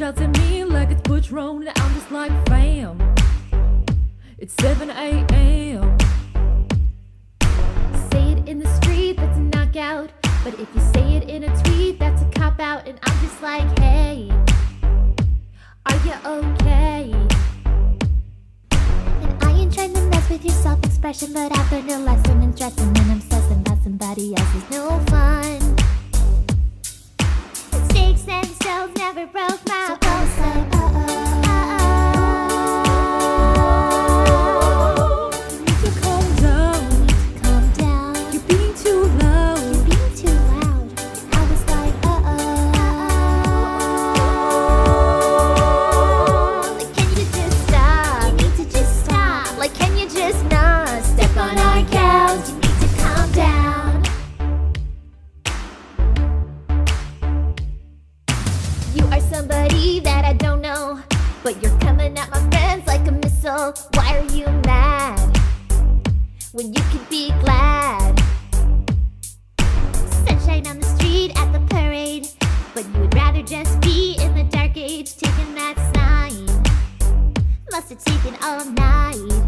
shouts at me like it's Butch Road, and I'm just like, fam, it's 7 a.m. Say it in the street, that's a knockout. But if you say it in a tweet, that's a cop-out. And I'm just like, hey, are you okay? And I ain't trying to mess with your self-expression, but I've learned a lesson in stressing and obsessing about somebody else is no fun. Sticks and stones never broke my bones. So somebody that I don't know, but you're coming at my friends like a missile. Why are you mad when you could be glad? Sunshine on the street at the parade, but you would rather just be in the dark age. Taking that sign must have taken all night.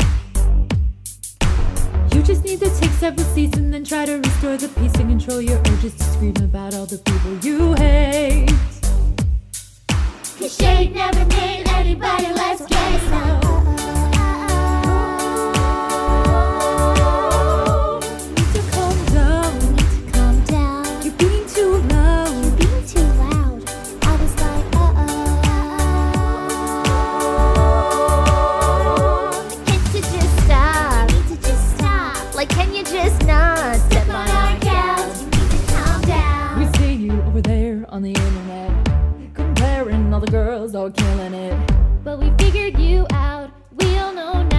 You just need to take several seats and then try to restore the peace and control your urges to scream about all the people you hate. 'Cause shade never made anybody less gay. Need to calm down. You're being too loud. I was like, Can't you just stop? Like, can you just not step on our cows? You need to calm down. We see you over there on the internet, comparing all the girls all killing it. But we figured you out. We all know